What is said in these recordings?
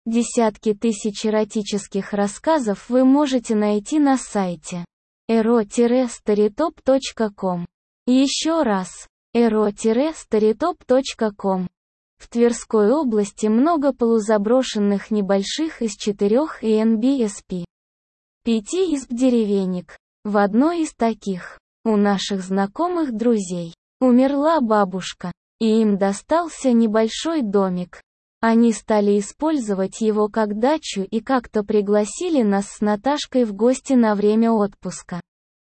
Десятки тысяч эротических рассказов вы можете найти на сайте ero-storytop.com. Еще раз, ero-storytop.com. В Тверской области много полузаброшенных небольших из 4 НБСП. 5 изб деревенек. В одной из таких, у наших знакомых друзей, умерла бабушка, и им достался небольшой домик. Они стали использовать его как дачу и как-то пригласили нас с Наташкой в гости на время отпуска.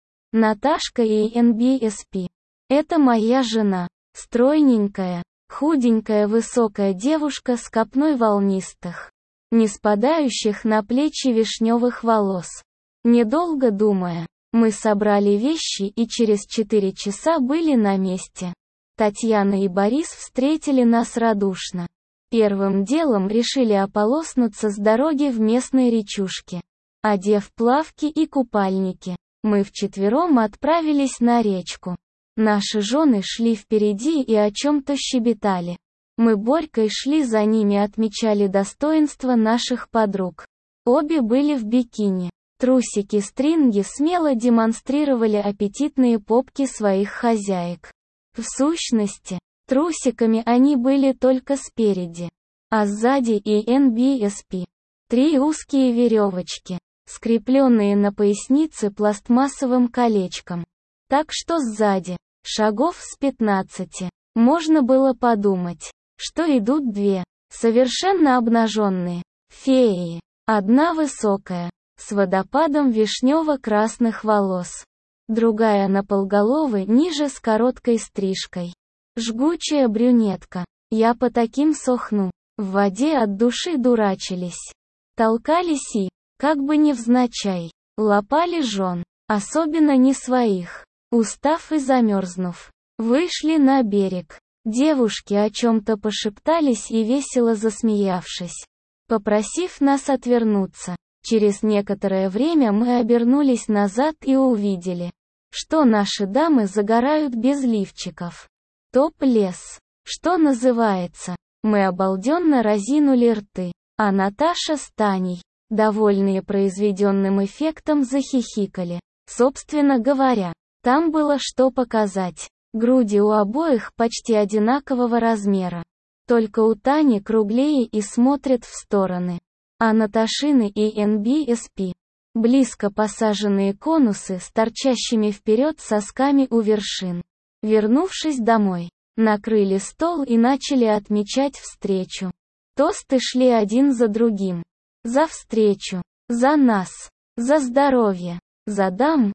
Наташка и НБСП. Это моя жена, стройненькая, худенькая высокая девушка с копной волнистых, не спадающих на плечи вишневых волос. Недолго думая, мы собрали вещи и через 4 часа были на месте. Татьяна и Борис встретили нас радушно. Первым делом решили ополоснуться с дороги в местной речушке. Одев плавки и купальники, мы вчетвером отправились на речку. Наши жены шли впереди и о чем-то щебетали. Мы Борькой шли за ними, отмечали достоинства наших подруг. Обе были в бикини. Трусики-стринги смело демонстрировали аппетитные попки своих хозяек. В сущности, трусиками они были только спереди, а сзади и НБСП. 3 узкие веревочки, скрепленные на пояснице пластмассовым колечком. Так что сзади, шагов с 15, можно было подумать, что идут 2, совершенно обнаженные, феи. Одна высокая, с водопадом вишнево-красных волос. Другая наполголовы ниже с короткой стрижкой. Жгучая брюнетка. Я по таким сохну. В воде от души дурачились. Толкались и, как бы невзначай, лапали жен, особенно не своих. Устав и замерзнув, вышли на берег. Девушки о чем-то пошептались и весело засмеявшись, попросив нас отвернуться. Через некоторое время мы обернулись назад и увидели, что наши дамы загорают без лифчиков. Топ-лес, что называется. Мы обалденно разинули рты, а Наташа с Таней, довольные произведенным эффектом, захихикали. Собственно говоря, там было что показать. Груди у обоих почти одинакового размера. Только у Тани круглее и смотрят в стороны. А Наташины и НБСП. Близко посаженные конусы с торчащими вперед сосками у вершин. Вернувшись домой, накрыли стол и начали отмечать встречу. Тосты шли один за другим. За встречу, за нас, за здоровье, за дам,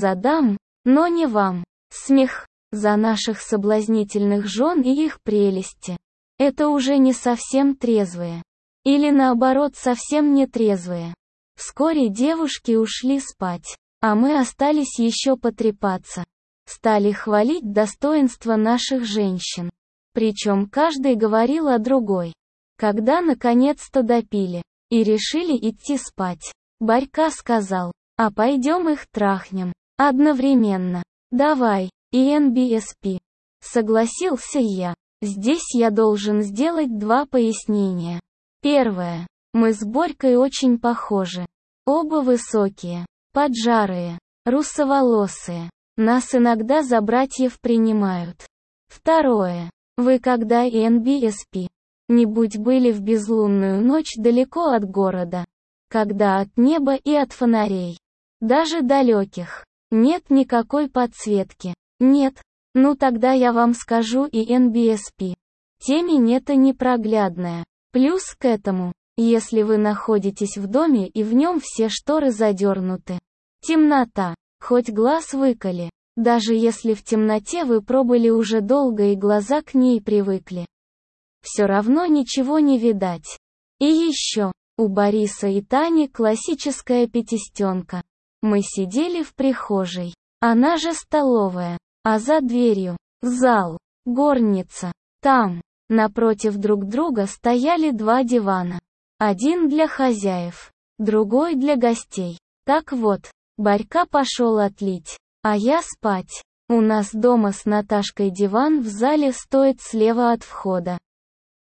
но не вам. Смех, за наших соблазнительных жен и их прелести. Это уже не совсем трезвые. Или наоборот совсем не трезвые. Вскоре девушки ушли спать, а мы остались еще потрепаться. Стали хвалить достоинства наших женщин. Причем каждый говорил о другой. Когда наконец-то допили и решили идти спать, Борька сказал: а пойдем их трахнем. Одновременно. Давай, и НБСП. Согласился я. Здесь я должен сделать 2 пояснения. Первое. Мы с Борькой очень похожи. Оба высокие, поджарые, русоволосые. Нас иногда за братьев принимают. Второе. Вы когда и НБСП-нибудь были в безлунную ночь далеко от города? Когда от неба и от фонарей, даже далеких, нет никакой подсветки? Нет? Ну тогда я вам скажу и НБСП. Темень это непроглядная. Плюс к этому, если вы находитесь в доме и в нем все шторы задернуты. Темнота, хоть глаз выколи, даже если в темноте вы пробыли уже долго и глаза к ней привыкли. Все равно ничего не видать. И еще, у Бориса и Тани классическая пятистенка. Мы сидели в прихожей, она же столовая, а за дверью, зал, горница. Там, напротив друг друга стояли 2 дивана. Один для хозяев, другой для гостей. Так вот, Борька пошел отлить, а я спать. У нас дома с Наташкой диван в зале стоит слева от входа.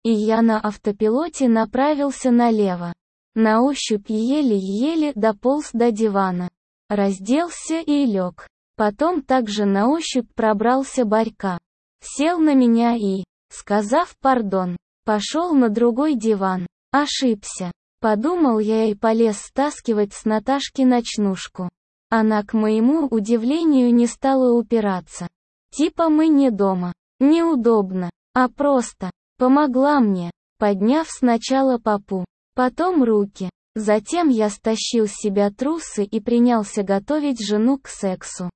и я на автопилоте направился налево. На ощупь еле-еле дополз до дивана. Разделся и лег. Потом также на ощупь пробрался Борька. Сел на меня и, сказав «пардон», пошел на другой диван. Ошибся. Подумал я и полез стаскивать с Наташки ночнушку. Она, к моему удивлению, не стала упираться. Типа мы не дома. Неудобно. А просто. Помогла мне, подняв сначала попу, потом руки. Затем я стащил с себя трусы и принялся готовить жену к сексу.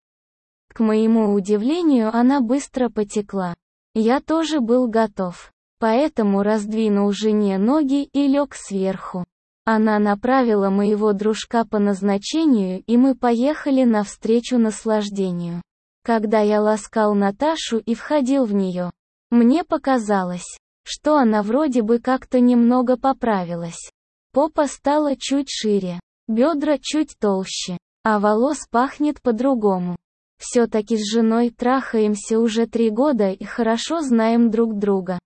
К моему удивлению, она быстро потекла. Я тоже был готов. Поэтому раздвинул жене ноги и лег сверху. Она направила моего дружка по назначению, и мы поехали навстречу наслаждению. Когда я ласкал Наташу и входил в нее, мне показалось, что она вроде бы как-то немного поправилась. Попа стала чуть шире, бедра чуть толще, а волос пахнет по-другому. Все-таки с женой трахаемся уже 3 года и хорошо знаем друг друга.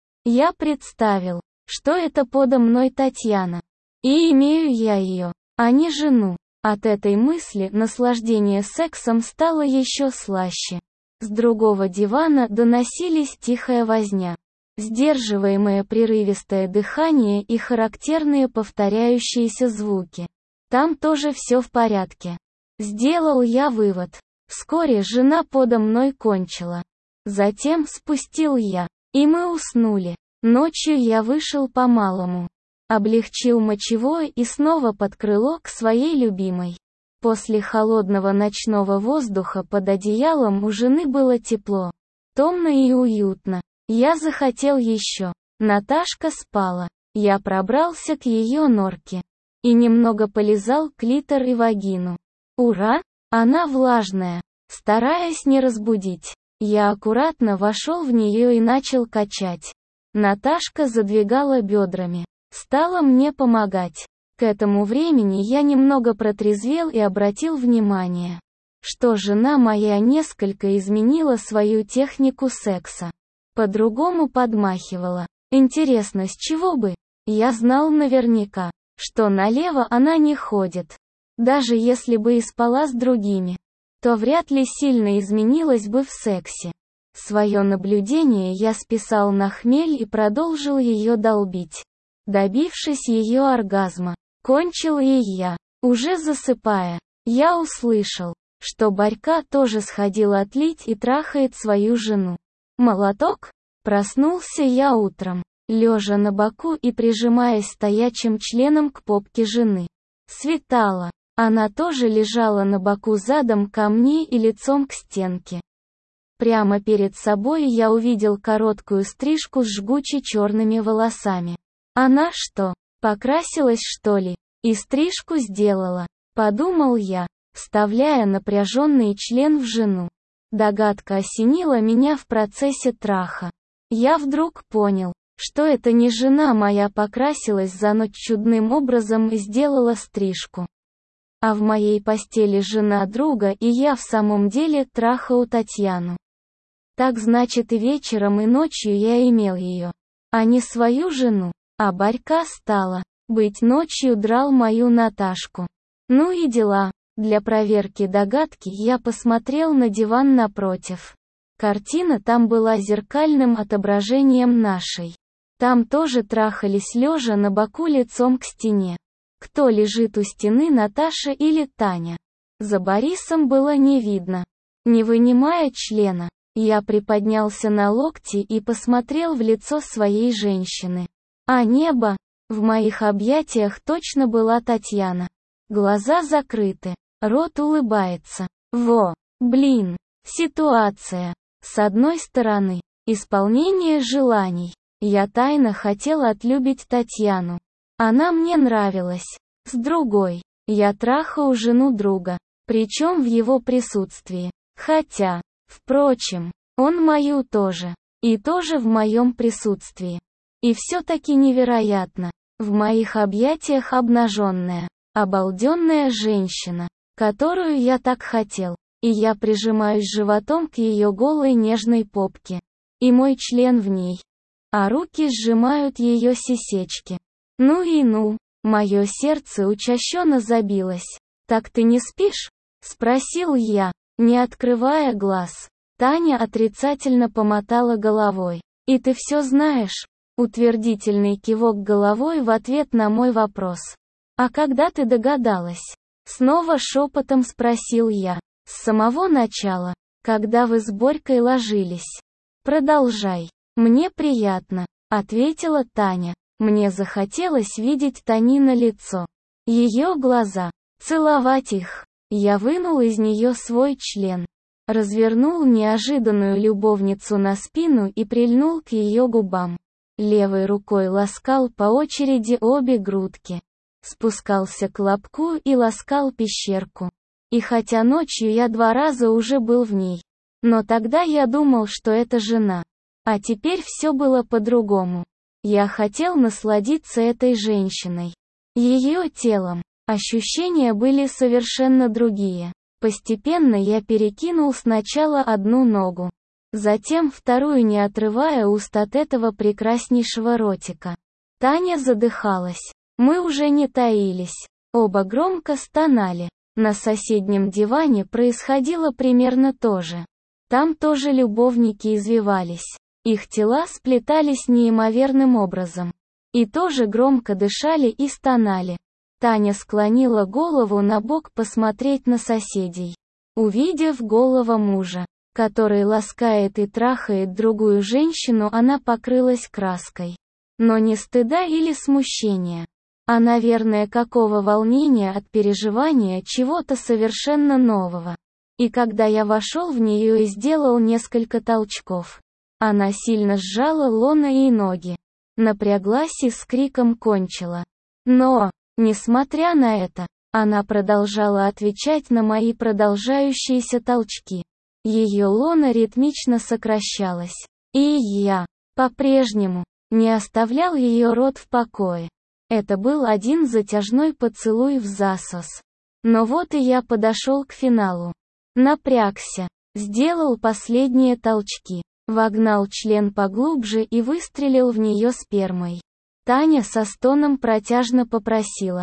Я представил, что это подо мной Татьяна. И имею я ее, а не жену. От этой мысли наслаждение сексом стало еще слаще. С другого дивана доносились тихая возня, сдерживаемое прерывистое дыхание и характерные повторяющиеся звуки. Там тоже все в порядке. Сделал я вывод. Вскоре жена подо мной кончила. Затем спустил я, и мы уснули. Ночью я вышел по-малому. Облегчил мочевое и снова под крыло к своей любимой. После холодного ночного воздуха под одеялом у жены было тепло, томно и уютно. Я захотел еще. Наташка спала. Я пробрался к ее норке и немного полизал клитор и вагину. Ура! Она влажная. Стараясь не разбудить, я аккуратно вошел в нее и начал качать. Наташка задвигала бедрами. Стала мне помогать. К этому времени я немного протрезвел и обратил внимание, что жена моя несколько изменила свою технику секса. По-другому подмахивала. Интересно, с чего бы? Я знал наверняка, что налево она не ходит. Даже если бы и спала с другими, то вряд ли сильно изменилась бы в сексе. Свое наблюдение я списал на хмель и продолжил ее долбить. Добившись ее оргазма, кончил и я. Уже засыпая, я услышал, что Борька тоже сходил отлить и трахает свою жену. Молоток? Проснулся я утром, лежа на боку и прижимаясь стоячим членом к попке жены. Светало. Она тоже лежала на боку задом ко мне и лицом к стенке. Прямо перед собой я увидел короткую стрижку с жгуче черными волосами. Она что, покрасилась что ли? И стрижку сделала, подумал я, вставляя напряженный член в жену. Догадка осенила меня в процессе траха. Я вдруг понял, что это не жена моя покрасилась за ночь чудным образом и сделала стрижку. А в моей постели жена друга, и я в самом деле трахал Татьяну. Так значит, и вечером, и ночью я имел ее, а не свою жену. А Борька стала быть ночью драл мою Наташку. Ну и дела. Для проверки догадки я посмотрел на диван напротив. Картина там была зеркальным отображением нашей. Там тоже трахались лежа на боку лицом к стене. Кто лежит у стены, Наташа или Таня? За Борисом было не видно. Не вынимая члена, я приподнялся на локти и посмотрел в лицо своей женщины. А небо? В моих объятиях точно была Татьяна. Глаза закрыты, рот улыбается. Во, блин, ситуация. С одной стороны, исполнение желаний. Я тайно хотел отлюбить Татьяну. Она мне нравилась. С другой, я трахал жену друга, причем в его присутствии. Хотя, впрочем, он мою тоже. И тоже в моем присутствии. И все-таки невероятно. В моих объятиях обнаженная, обалденная женщина, которую я так хотел. И я прижимаюсь животом к ее голой нежной попке. И мой член в ней. а руки сжимают ее сисечки. Ну и ну, мое сердце учащенно забилось. «Так ты не спишь?» — спросил я, не открывая глаз. Таня отрицательно помотала головой. «И ты все знаешь?» — утвердительный кивок головой в ответ на мой вопрос. «А когда ты догадалась?» — снова шепотом спросил я. «С самого начала, когда вы с Борькой ложились». «Продолжай. Мне приятно», — ответила Таня. Мне захотелось видеть Танина лицо. Ее глаза. Целовать их. Я вынул из нее свой член. Развернул неожиданную любовницу на спину и прильнул к ее губам. Левой рукой ласкал по очереди обе грудки. Спускался к лобку и ласкал пещерку. И хотя ночью я 2 раза уже был в ней. Но тогда я думал, что это жена. А теперь все было по-другому. Я хотел насладиться этой женщиной. Ее телом. Ощущения были совершенно другие. Постепенно я перекинул сначала одну ногу. Затем вторую, не отрывая уст от этого прекраснейшего ротика. Таня задыхалась. Мы уже не таились. Оба громко стонали. На соседнем диване происходило примерно то же. Там тоже любовники извивались. Их тела сплетались неимоверным образом. И тоже громко дышали и стонали. Таня склонила голову на бок посмотреть на соседей. Увидев голого мужа, который ласкает и трахает другую женщину, она покрылась краской. Но не стыда или смущения, а, наверное, какого волнения от переживания чего-то совершенно нового. И когда я вошел в нее и сделал несколько толчков, она сильно сжала лона и ноги, напряглась и с криком кончила. Но, несмотря на это, она продолжала отвечать на мои продолжающиеся толчки. Ее лона ритмично сокращалась. И я, по-прежнему, не оставлял ее рот в покое. Это был один затяжной поцелуй в засос. Но вот и я подошел к финалу. Напрягся, сделал последние толчки, вогнал член поглубже и выстрелил в нее спермой. Таня со стоном протяжно попросила: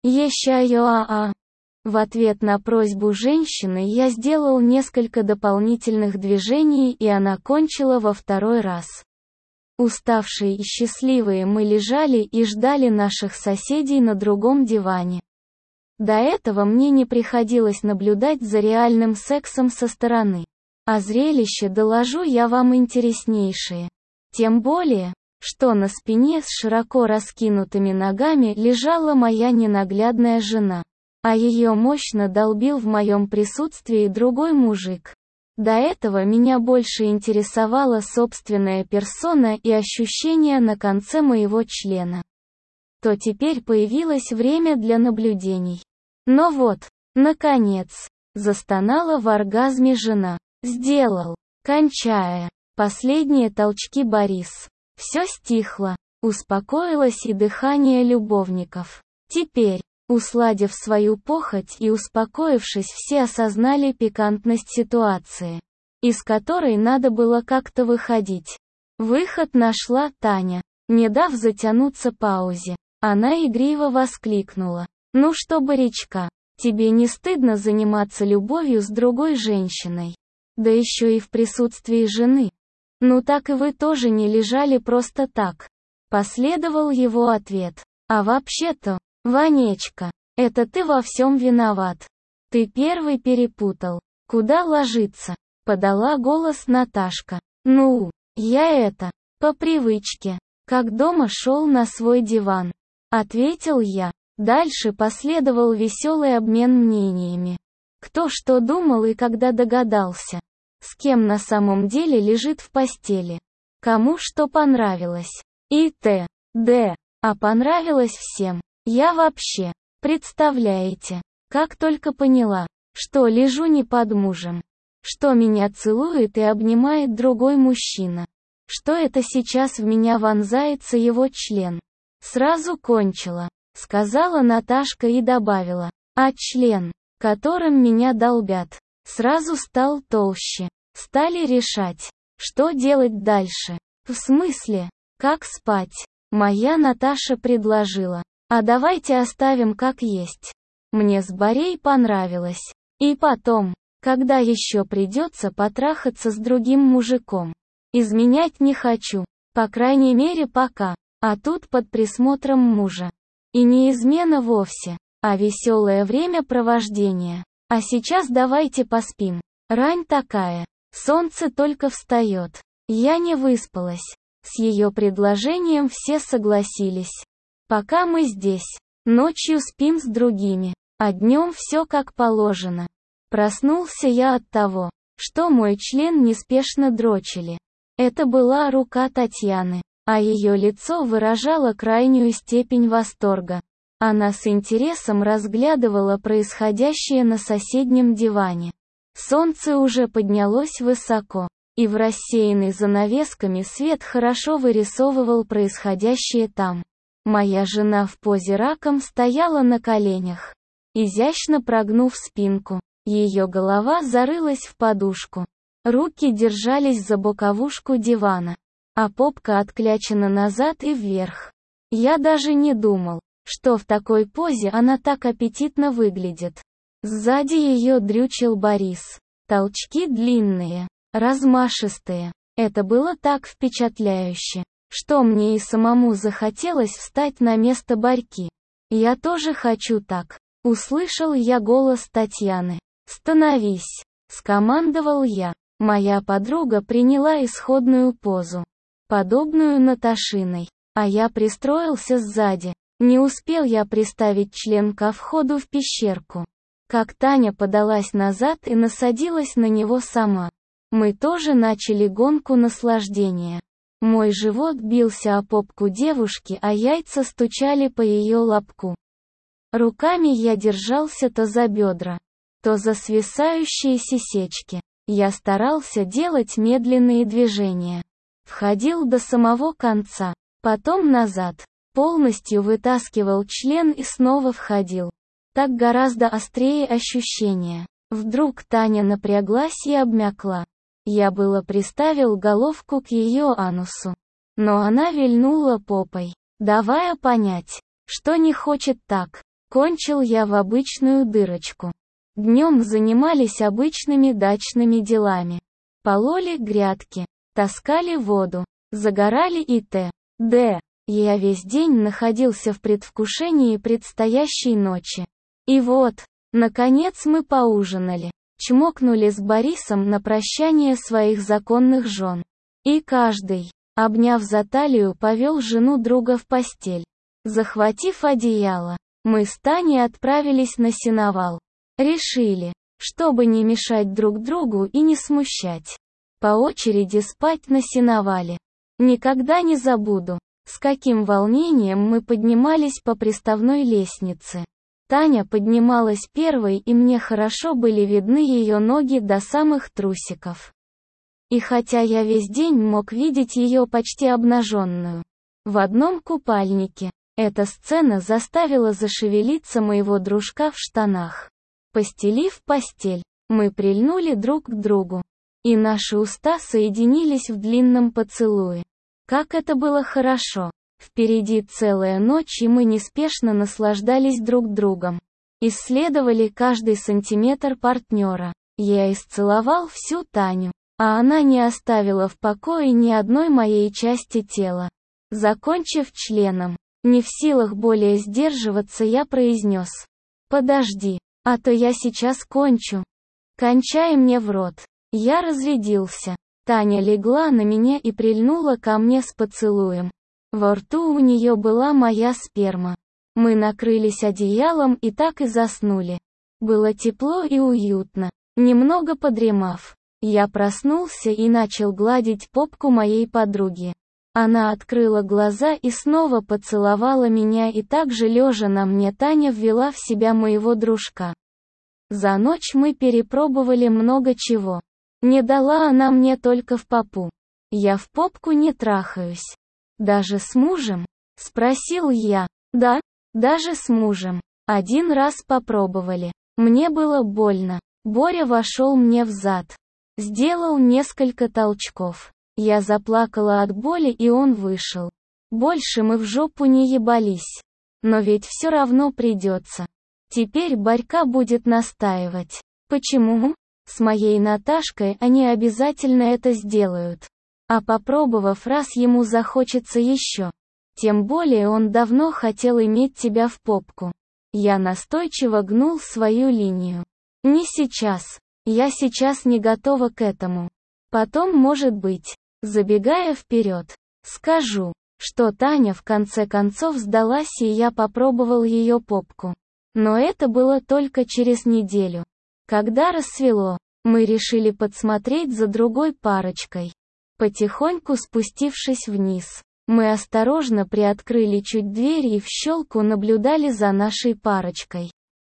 «Еще. В ответ на просьбу женщины я сделал несколько дополнительных движений, и она кончила во 2-й раз. Уставшие и счастливые мы лежали и ждали наших соседей на другом диване. До этого мне не приходилось наблюдать за реальным сексом со стороны. А зрелище, доложу я вам, интереснейшее. Тем более, что на спине с широко раскинутыми ногами лежала моя ненаглядная жена, а ее мощно долбил в моем присутствии другой мужик. До этого меня больше интересовала собственная персона и ощущения на конце моего члена. То теперь появилось время для наблюдений. Но вот, наконец, застонала в оргазме жена. Сделал, кончая, последние толчки Борис. Все стихло, успокоилось и дыхание любовников. Теперь, усладив свою похоть и успокоившись, все осознали пикантность ситуации, из которой надо было как-то выходить. Выход нашла Таня, не дав затянуться паузе. Она игриво воскликнула: «Ну что, Борячка, тебе не стыдно заниматься любовью с другой женщиной? Да еще и в присутствии жены. Ну так и вы тоже не лежали просто так». Последовал его ответ: «А вообще-то, Ванечка, это ты во всем виноват. Ты первый перепутал, куда ложиться», — подала голос Наташка. «Ну, я по привычке, как дома шел на свой диван», — ответил я. Дальше последовал веселый обмен мнениями. Кто что думал и когда догадался. С кем на самом деле лежит в постели. Кому что понравилось. И т.д. А понравилось всем. Я вообще, представляете, как только поняла, что лежу не под мужем. Что меня целует и обнимает другой мужчина. Что это сейчас в меня вонзается его член. Сразу кончила, сказала Наташка и добавила: а член, которым меня долбят, сразу стал толще. Стали решать, что делать дальше. В смысле? Как спать? Моя Наташа предложила. А давайте оставим как есть. Мне с Борей понравилось. И потом, когда еще придется потрахаться с другим мужиком. Изменять не хочу. По крайней мере пока. А тут под присмотром мужа. И не измена вовсе, а веселое времяпровождение. А сейчас давайте поспим. Рань такая. Солнце только встает. Я не выспалась. С ее предложением все согласились. Пока мы здесь. Ночью спим с другими. А днем все как положено. Проснулся я от того, что мой член неспешно дрочили. Это была рука Татьяны, а ее лицо выражало крайнюю степень восторга. Она с интересом разглядывала происходящее на соседнем диване. Солнце уже поднялось высоко, и в рассеянный занавесками свет хорошо вырисовывал происходящее там. Моя жена в позе раком стояла на коленях, изящно прогнув спинку. Ее голова зарылась в подушку. Руки держались за боковушку дивана, а попка отклячена назад и вверх. Я даже не думал, что в такой позе она так аппетитно выглядит. Сзади ее дрючил Борис. Толчки длинные, размашистые. Это было так впечатляюще, что мне и самому захотелось встать на место Борьки. «Я тоже хочу так», — услышал я голос Татьяны. «Становись», — скомандовал я. Моя подруга приняла исходную позу, подобную Наташиной, а я пристроился сзади. Не успел я приставить член ко входу в пещерку, как Таня подалась назад и насадилась на него сама. Мы тоже начали гонку наслаждения. Мой живот бился о попку девушки, а яйца стучали по ее лобку. Руками я держался то за бедра, то за свисающие сисечки. Я старался делать медленные движения. Входил до самого конца, потом назад. Полностью вытаскивал член и снова входил. Так гораздо острее ощущения. Вдруг Таня напряглась и обмякла. Я было приставил головку к ее анусу. Но она вильнула попой, давая понять, что не хочет так. Кончил я в обычную дырочку. Днем занимались обычными дачными делами. Пололи грядки, таскали воду, загорали и т.д. Я весь день находился в предвкушении предстоящей ночи. И вот, наконец мы поужинали. Чмокнули с Борисом на прощание своих законных жен. И каждый, обняв за талию, повел жену друга в постель. Захватив одеяло, мы с Таней отправились на сеновал. Решили, чтобы не мешать друг другу и не смущать. По очереди спать на сеновале. Никогда не забуду, с каким волнением мы поднимались по приставной лестнице. Таня поднималась первой, и мне хорошо были видны ее ноги до самых трусиков. И хотя я весь день мог видеть ее почти обнаженную, в одном купальнике, эта сцена заставила зашевелиться моего дружка в штанах. Постелив постель, мы прильнули друг к другу, и наши уста соединились в длинном поцелуе. Как это было хорошо! Впереди целая ночь, и мы неспешно наслаждались друг другом. Исследовали каждый сантиметр партнера. Я исцеловал всю Таню, а она не оставила в покое ни одной моей части тела. Закончив членом, не в силах более сдерживаться, я произнес: «Подожди, а то я сейчас кончу. Кончай мне в рот». Я разрядился. Таня легла на меня и прильнула ко мне с поцелуем. Во рту у нее была моя сперма. Мы накрылись одеялом и так и заснули. Было тепло и уютно. Немного подремав, я проснулся и начал гладить попку моей подруги. Она открыла глаза и снова поцеловала меня, и также лежа на мне Таня ввела в себя моего дружка. За ночь мы перепробовали много чего. Не дала она мне только в попу. Я в попку не трахаюсь. Даже с мужем? Спросил я. Да, даже с мужем. Один раз попробовали. Мне было больно. Боря вошел мне в зад. Сделал несколько толчков. Я заплакала от боли, и он вышел. Больше мы в жопу не ебались. Но ведь все равно придется. Теперь Борька будет настаивать. Почему? С моей Наташкой они обязательно это сделают. А попробовав раз, ему захочется еще. Тем более он давно хотел иметь тебя в попку. Я настойчиво гнул свою линию. Не сейчас. Я сейчас не готова к этому. Потом, может быть. Забегая вперед, скажу, что Таня в конце концов сдалась, и я попробовал ее попку. Но это было только через неделю. Когда рассвело, мы решили подсмотреть за другой парочкой. Потихоньку спустившись вниз, мы осторожно приоткрыли чуть дверь и в щелку наблюдали за нашей парочкой.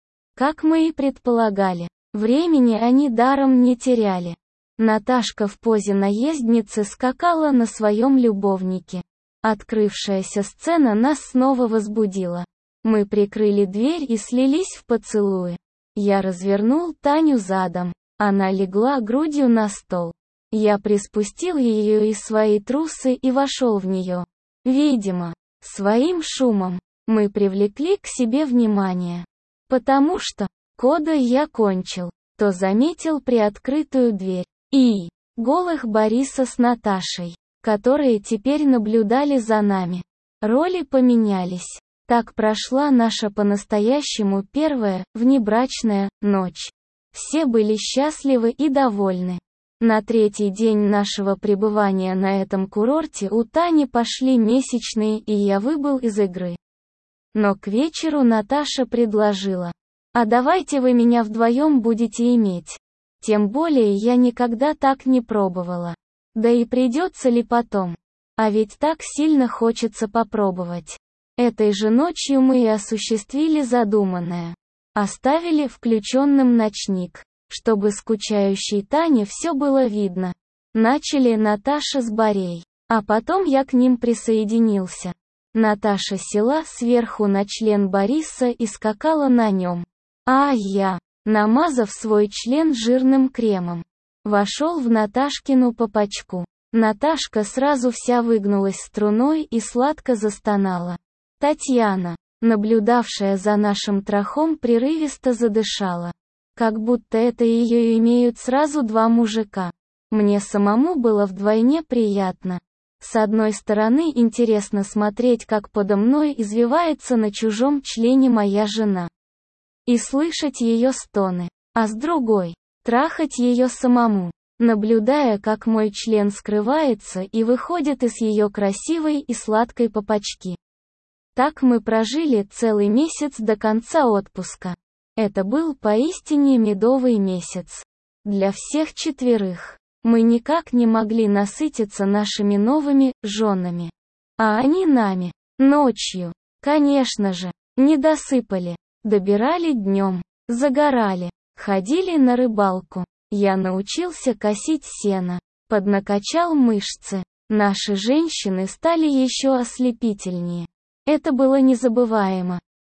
Как мы и предполагали, времени они даром не теряли. Наташка в позе наездницы скакала на своем любовнике. Открывшаяся сцена нас снова возбудила. Мы прикрыли дверь и слились в поцелуи. Я развернул Таню задом. Она легла грудью на стол. Я приспустил ее из своей трусы и вошел в нее. Видимо, своим шумом мы привлекли к себе внимание. Потому что, кода я кончил, то заметил приоткрытую дверь и голых Бориса с Наташей, которые теперь наблюдали за нами. Роли поменялись. Так прошла наша по-настоящему первая, внебрачная, ночь. Все были счастливы и довольны. На третий день нашего пребывания на этом курорте у Тани пошли месячные, и я выбыл из игры. Но к вечеру Наташа предложила: «А давайте вы меня вдвоем будете иметь. Тем более я никогда так не пробовала. Да и придется ли потом? А ведь так сильно хочется попробовать». Этой же ночью мы и осуществили задуманное. Оставили включенным ночник, чтобы скучающей Тане все было видно. Начали Наташа с Борей, а потом я к ним присоединился. Наташа села сверху на член Бориса и скакала на нем. А я, намазав свой член жирным кремом, вошел в Наташкину попочку. Наташка сразу вся выгнулась струной и сладко застонала. Татьяна, наблюдавшая за нашим трахом, прерывисто задышала. Как будто это ее имеют сразу два мужика. Мне самому было вдвойне приятно. С одной стороны, интересно смотреть, как подо мной извивается на чужом члене моя жена. И слышать ее стоны. А с другой, трахать ее самому, наблюдая, как мой член скрывается и выходит из ее красивой и сладкой попочки. Так мы прожили целый месяц до конца отпуска. Это был поистине медовый месяц. Для всех четверых. Мы никак не могли насытиться нашими новыми женами. А они нами. Ночью. Конечно же. Не досыпали. Добирали днем. Загорали. Ходили на рыбалку. Я научился косить сено. Поднакачал мышцы. Наши женщины стали еще ослепительнее. Это было незабываемо.